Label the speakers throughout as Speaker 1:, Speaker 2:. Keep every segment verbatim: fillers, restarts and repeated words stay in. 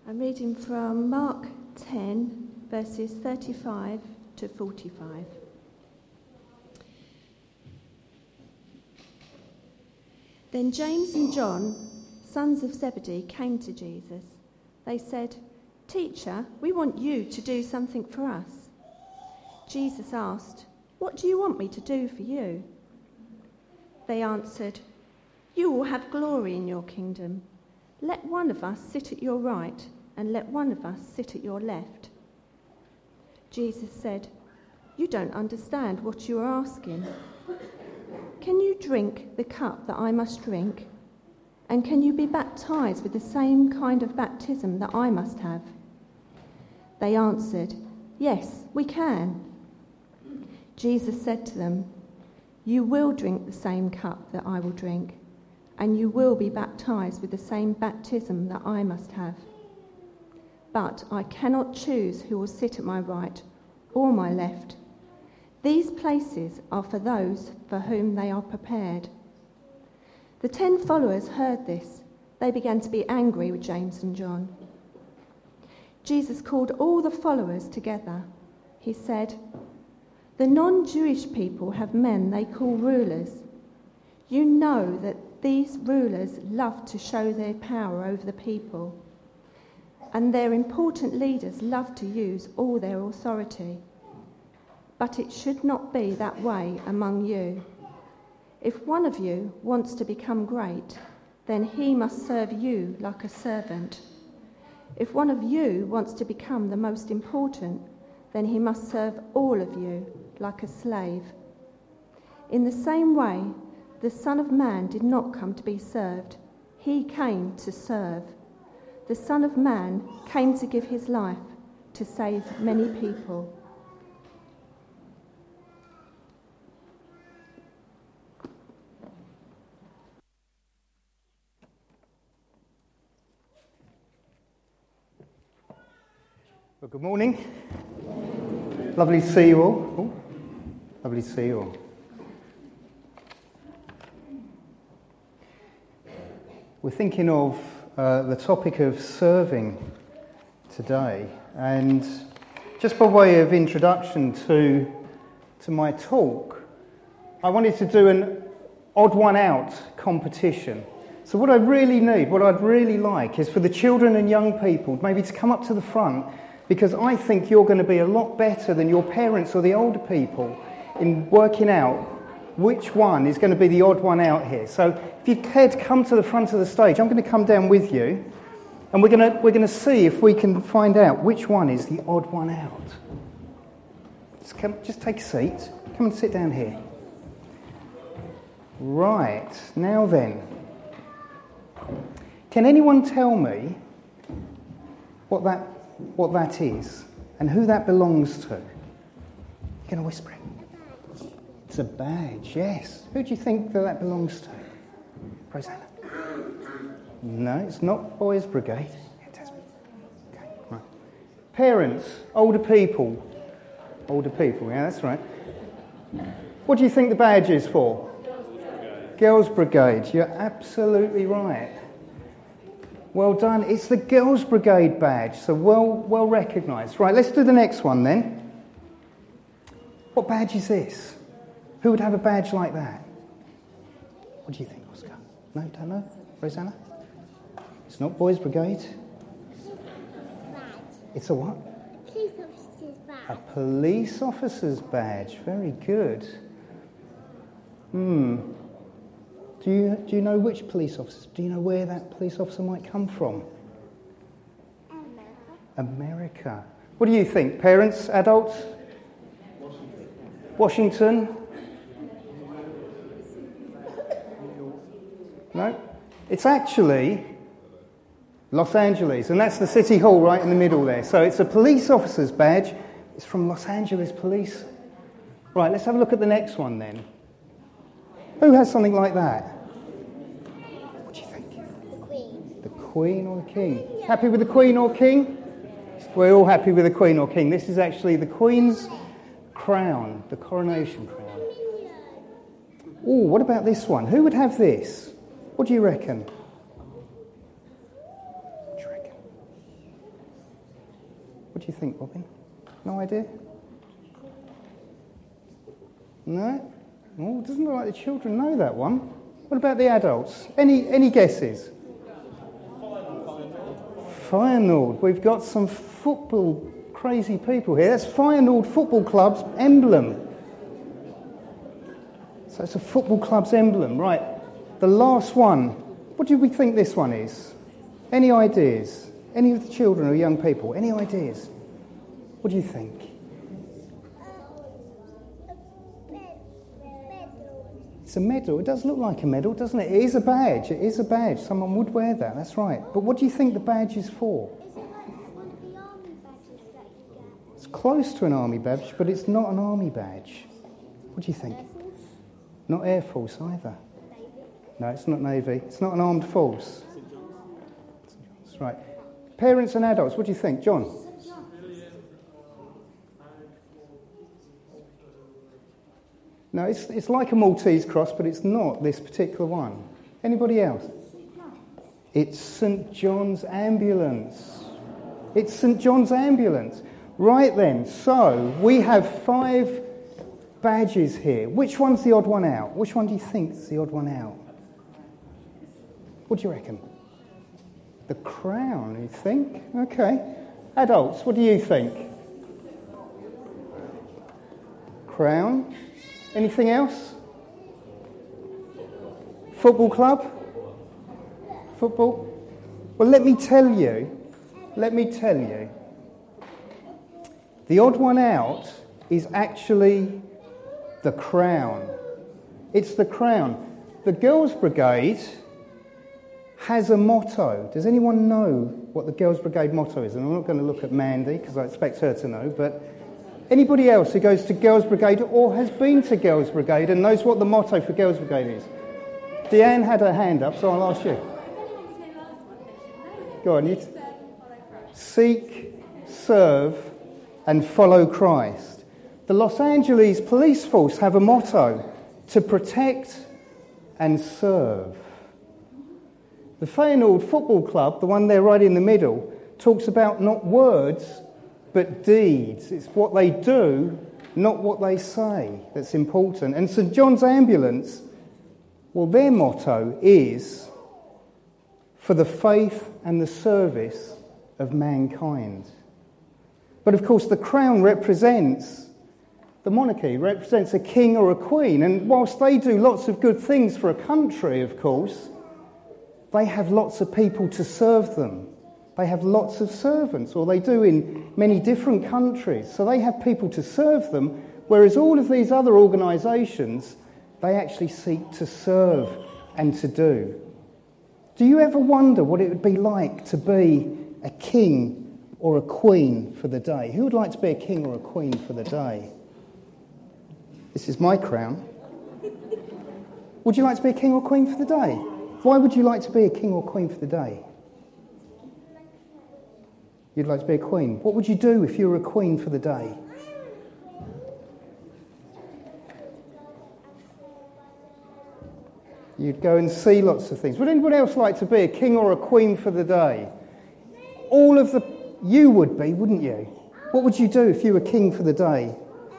Speaker 1: I'm reading from Mark ten, verses thirty-five to forty-five. Then James and John, sons of Zebedee, came to Jesus. They said, "Teacher, we want you to do something for us." Jesus asked, "What do you want me to do for you?" They answered, "You will have glory in your kingdom. Let one of us sit at your right, and let one of us sit at your left." Jesus said, "You don't understand what you are asking. Can you drink the cup that I must drink? And can you be baptized with the same kind of baptism that I must have?" They answered, "Yes, we can." Jesus said to them, "You will drink the same cup that I will drink, and you will be baptized with the same baptism that I must have. But I cannot choose who will sit at my right or my left. These places are for those for whom they are prepared." The ten followers heard this. They began to be angry with James and John. Jesus called all the followers together. He said, "The non-Jewish people have men they call rulers. You know that these rulers love to show their power over the people, and their important leaders love to use all their authority. But it should not be that way among you. If one of you wants to become great, then he must serve you like a servant. If one of you wants to become the most important, then he must serve all of you like a slave. In the same way, the Son of Man did not come to be served. He came to serve. The Son of Man came to give his life to save many people."
Speaker 2: Well, good morning. Lovely to see you all. Oh, lovely to see you all. We're thinking of uh, the topic of serving today, and just by way of introduction to to my talk, I wanted to do an odd one out competition. So what I really need, what I'd really like, is for the children and young people maybe to come up to the front, because I think you're going to be a lot better than your parents or the older people in working out which one is going to be the odd one out here. So if you care to come to the front of the stage, I'm going to come down with you, and we're going to we're going to see if we can find out which one is the odd one out. Just come, just take a seat. Come and sit down here. Right, now then, can anyone tell me what that what that is and who that belongs to? You're going to whisper it. It's a badge, yes. Who do you think that that belongs to? Rosanna? No, it's not Boys Brigade. It has. Okay, right. Parents, older people. Older people, yeah, that's right. What do you think the badge is for? Girls' Brigade. You're absolutely right. Well done. It's the Girls' Brigade badge, so well well recognised. Right, let's do the next one then. What badge is this? Who would have a badge like that? What do you think, Oscar? No, don't know? Rosanna? It's not Boys' Brigade. It's a what?
Speaker 3: Police officer's badge.
Speaker 2: A police officer's badge. Very good. Hmm. Do you do you know which police officers? Do you know where that police officer might come from?
Speaker 3: America.
Speaker 2: America. What do you think, parents, adults? Washington. Washington? No? It's actually Los Angeles, and that's the City Hall right in the middle there. So it's a police officer's badge. It's from Los Angeles Police. Right, let's have a look at the next one then. Who has something like that? What do you think?
Speaker 3: The Queen.
Speaker 2: The Queen or the King? Happy with the Queen or King? We're all happy with the Queen or King. This is actually the Queen's crown, the coronation crown. Oh, what about this one? Who would have this? What do you reckon? What do you reckon? do you think, Robin? No idea? No? Oh, it doesn't look like the children know that one. What about the adults? Any any guesses? Feyenoord. We've got some football crazy people here. That's Feyenoord Football Club's emblem. So it's a football club's emblem. Right, the last one. What do we think this one is? Any ideas? Any of the children or young people? Any ideas? What do you think? It's a medal. It does look like a medal, doesn't it? It is a badge. It is a badge. Someone would wear that. That's right. But what do you think the badge is for?
Speaker 3: Is it like one of the army badges that you get?
Speaker 2: It's close to an army badge, but it's not an army badge. What do you think?
Speaker 3: Air Force?
Speaker 2: Not Air Force either.
Speaker 3: Navy?
Speaker 2: No, it's not Navy. It's not an armed force. That's right. Parents and adults, what do you think? John? No, it's it's like a Maltese cross, but it's not this particular one. Anybody else? It's St John's Ambulance. It's St John's Ambulance. Right then, so we have five badges here. Which one's the odd one out? Which one do you think's the odd one out? What do you reckon? The crown, you think? Okay. Adults, what do you think? Crown. Anything else? Football club? Football? Well, let me tell you, let me tell you, the odd one out is actually the crown. It's the crown. The Girls' Brigade has a motto. Does anyone know what the Girls' Brigade motto is? And I'm not going to look at Mandy because I expect her to know, but anybody else who goes to Girls' Brigade or has been to Girls' Brigade and knows what the motto for Girls' Brigade is? Deanne had her hand up, so I'll ask you. Go on, you. T- Seek, serve, and follow Christ. The Los Angeles Police Force have a motto: to protect and serve. The Feyenoord Football Club, the one there right in the middle, talks about not words, but deeds. It's what they do, not what they say, that's important. And St John's Ambulance, well, their motto is for the faith and the service of mankind. But of course, the crown represents the monarchy, represents a king or a queen. And whilst they do lots of good things for a country, of course, they have lots of people to serve them. They have lots of servants, or they do in many different countries. So they have people to serve them, whereas all of these other organisations, they actually seek to serve and to do. Do you ever wonder what it would be like to be a king or a queen for the day? Who would like to be a king or a queen for the day? This is my crown. Would you like to be a king or queen for the day? Why would you like to be a king or queen for the day? You'd like to be a queen. What would you do if you were a queen for the day? You'd go and see lots of things. Would anybody else like to be a king or a queen for the day? All of the... You would be, wouldn't you? What would you do if you were king for the day?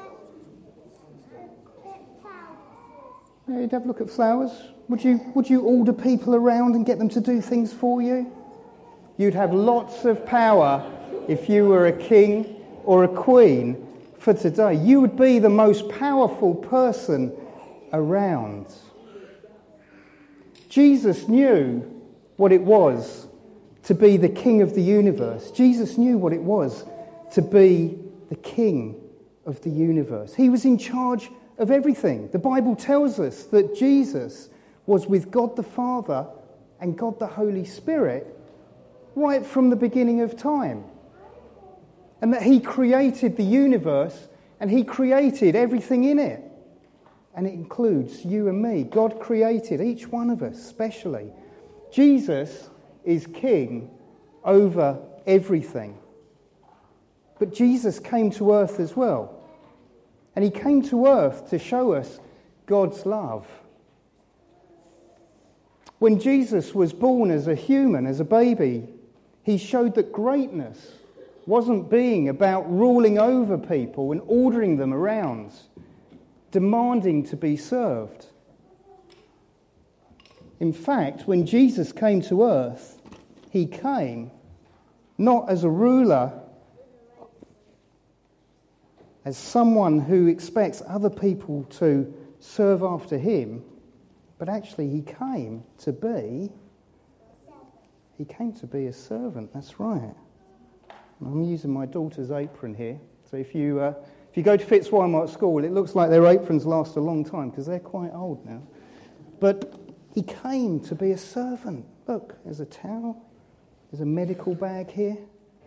Speaker 2: Yeah, you'd have a look at flowers. Would you, would you order people around and get them to do things for you? You'd have lots of power if you were a king or a queen for today. You would be the most powerful person around. Jesus knew what it was to be the king of the universe. Jesus knew what it was to be the king of the universe. He was in charge of everything. The Bible tells us that Jesus was with God the Father and God the Holy Spirit right from the beginning of time. And that he created the universe and he created everything in it. And it includes you and me. God created each one of us specially. Jesus is king over everything. But Jesus came to earth as well. And he came to earth to show us God's love. When Jesus was born as a human, as a baby, he showed that greatness wasn't being about ruling over people and ordering them around, demanding to be served. In fact, when Jesus came to earth, he came not as a ruler, as someone who expects other people to serve after him, but actually he came to be, he came to be a servant, that's right. I'm using my daughter's apron here, so if you uh, if you go to Fitzwilmot School, it looks like their aprons last a long time because they're quite old now. But he came to be a servant. Look, there's a towel, there's a medical bag here.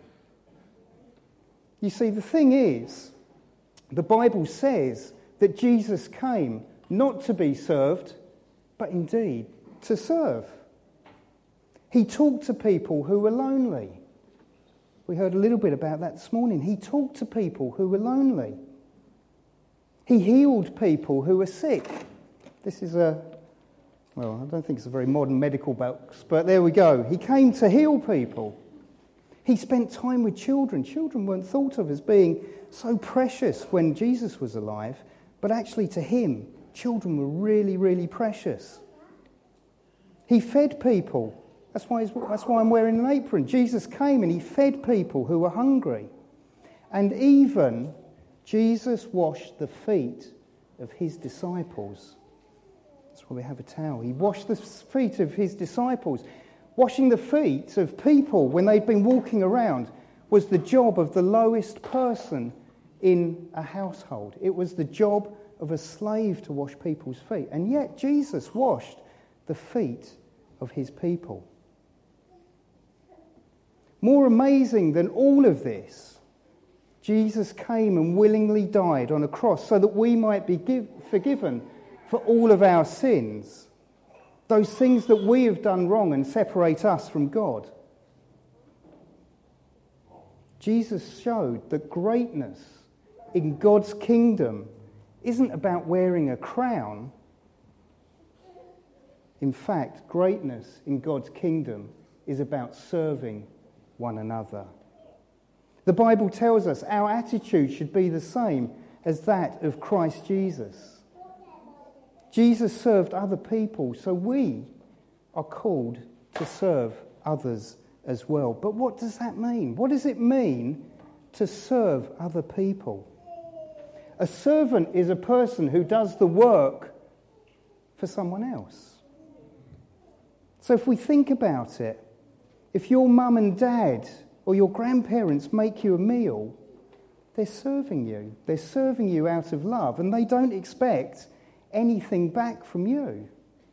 Speaker 2: You see, the thing is, the Bible says that Jesus came not to be served, but indeed to serve. He talked to people who were lonely. We heard a little bit about that this morning. He talked to people who were lonely. He healed people who were sick. This is a, well, I don't think it's a very modern medical box, but there we go. He came to heal people. He spent time with children. Children weren't thought of as being so precious when Jesus was alive, but actually to him, children were really, really precious. He fed people. That's why, he's, that's why I'm wearing an apron. Jesus came and he fed people who were hungry. And even Jesus washed the feet of his disciples. That's why we have a towel. He washed the feet of his disciples. Washing the feet of people when they'd been walking around was the job of the lowest person in a household. It was the job of a slave to wash people's feet. And yet Jesus washed the feet of his people. More amazing than all of this, Jesus came and willingly died on a cross so that we might be give, forgiven for all of our sins. Those things that we have done wrong and separate us from God. Jesus showed that greatness in God's kingdom isn't about wearing a crown. In fact, greatness in God's kingdom is about serving one another. The Bible tells us our attitude should be the same as that of Christ Jesus. Jesus served other people, so we are called to serve others as well. But what does that mean? What does it mean to serve other people? A servant is a person who does the work for someone else. So if we think about it, if your mum and dad or your grandparents make you a meal, they're serving you. They're serving you out of love, and they don't expect anything back from you.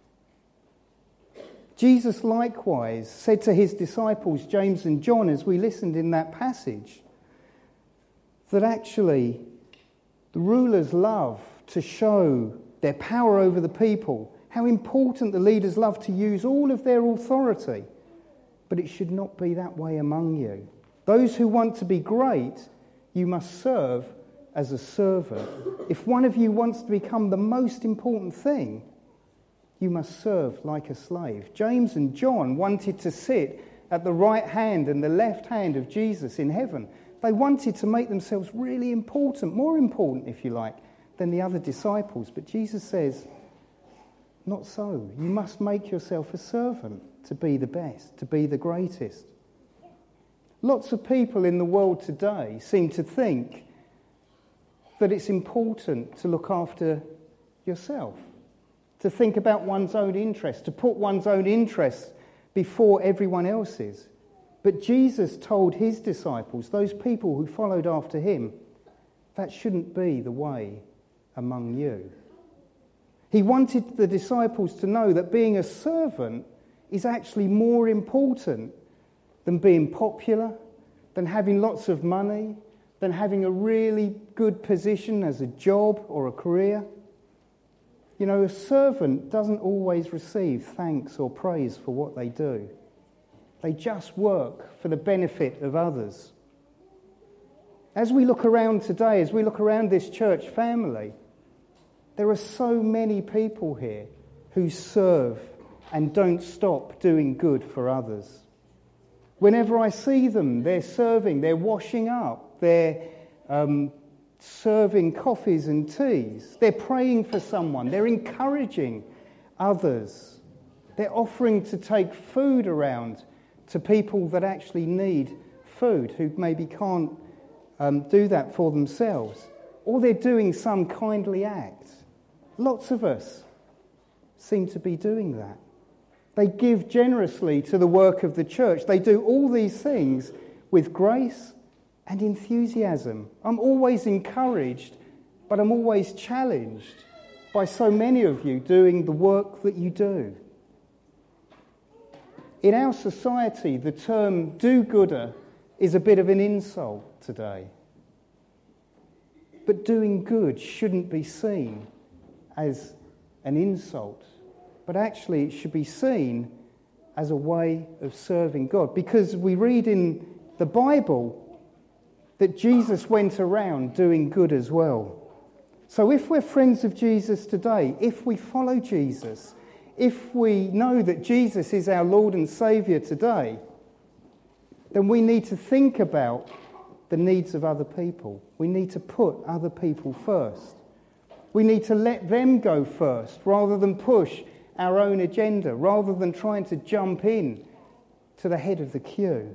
Speaker 2: Jesus likewise said to his disciples, James and John, as we listened in that passage, that actually the rulers love to show their power over the people, how important the leaders love to use all of their authority. But it should not be that way among you. Those who want to be great, you must serve as a servant. If one of you wants to become the most important thing, you must serve like a slave. James and John wanted to sit at the right hand and the left hand of Jesus in heaven. They wanted to make themselves really important, more important, if you like, than the other disciples. But Jesus says, not so. You must make yourself a servant to be the best, to be the greatest. Lots of people in the world today seem to think that it's important to look after yourself, to think about one's own interests, to put one's own interests before everyone else's. But Jesus told his disciples, those people who followed after him, that shouldn't be the way among you. He wanted the disciples to know that being a servant is actually more important than being popular, than having lots of money, than having a really good position as a job or a career. You know, a servant doesn't always receive thanks or praise for what they do. They just work for the benefit of others. As we look around today, as we look around this church family, there are so many people here who serve and don't stop doing good for others. Whenever I see them, they're serving, they're washing up, they're um, serving coffees and teas. They're praying for someone. They're encouraging others. They're offering to take food around to people that actually need food, who maybe can't um, do that for themselves. Or they're doing some kindly act. Lots of us seem to be doing that. They give generously to the work of the church. They do all these things with grace and enthusiasm. I'm always encouraged, but I'm always challenged by so many of you doing the work that you do. In our society, the term do-gooder is a bit of an insult today. But doing good shouldn't be seen as an insult, but actually it should be seen as a way of serving God. Because we read in the Bible that Jesus went around doing good as well. So if we're friends of Jesus today, if we follow Jesus, if we know that Jesus is our Lord and Saviour today, then we need to think about the needs of other people. We need to put other people first. We need to let them go first rather than push our own agenda, rather than trying to jump in to the head of the queue.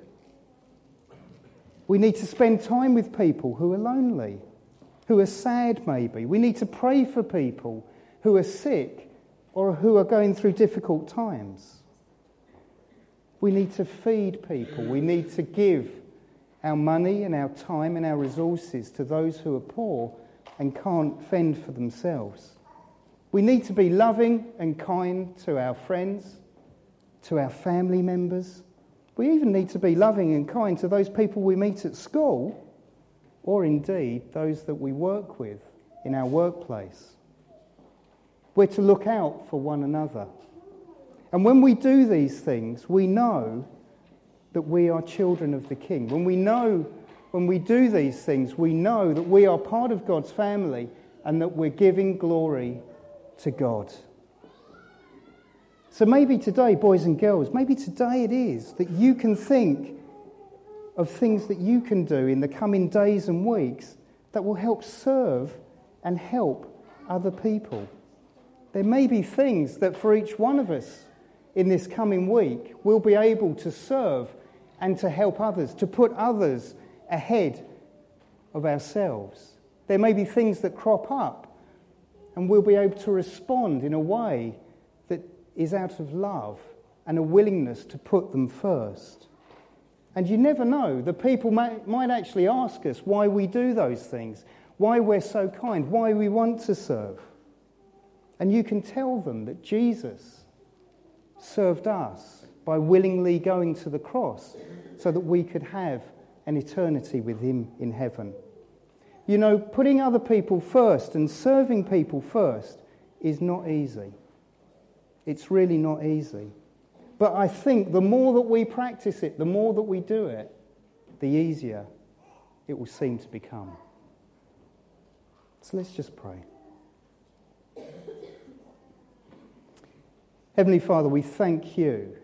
Speaker 2: We need to spend time with people who are lonely, who are sad maybe. We need to pray for people who are sick or who are going through difficult times. We need to feed people. We need to give our money and our time and our resources to those who are poor and can't fend for themselves. We need to be loving and kind to our friends, to our family members. We even need to be loving and kind to those people we meet at school, or indeed those that we work with in our workplace. We're to look out for one another. And when we do these things, we know that we are children of the King. When we know, when we do these things, we know that we are part of God's family and that we're giving glory to God. So maybe today, boys and girls, maybe today it is that you can think of things that you can do in the coming days and weeks that will help serve and help other people. There may be things that for each one of us in this coming week we'll be able to serve and to help others, to put others ahead of ourselves. There may be things that crop up and we'll be able to respond in a way that is out of love and a willingness to put them first. And you never know, the people may, might actually ask us why we do those things, why we're so kind, why we want to serve. And you can tell them that Jesus served us by willingly going to the cross so that we could have an eternity with him in heaven. You know, putting other people first and serving people first is not easy. It's really not easy. But I think the more that we practice it, the more that we do it, the easier it will seem to become. So let's just pray. Heavenly Father, we thank you.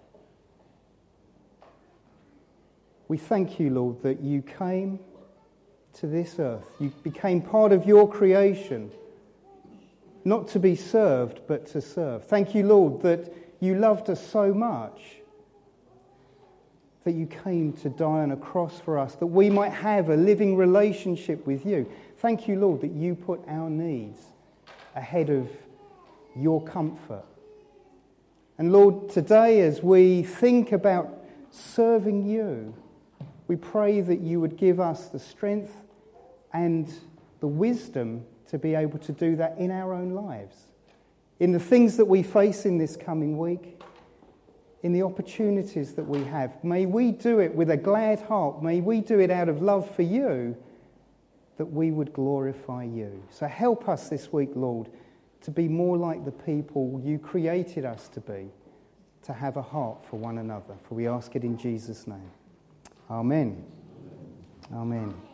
Speaker 2: We thank you, Lord, that you came to this earth. You became part of your creation, not to be served, but to serve. Thank you, Lord, that you loved us so much that you came to die on a cross for us, that we might have a living relationship with you. Thank you, Lord, that you put our needs ahead of your comfort. And Lord, today as we think about serving you, we pray that you would give us the strength and the wisdom to be able to do that in our own lives. In the things that we face in this coming week, in the opportunities that we have. May we do it with a glad heart. May we do it out of love for you, that we would glorify you. So help us this week, Lord, to be more like the people you created us to be, to have a heart for one another. For we ask it in Jesus' name. Amen. Amen.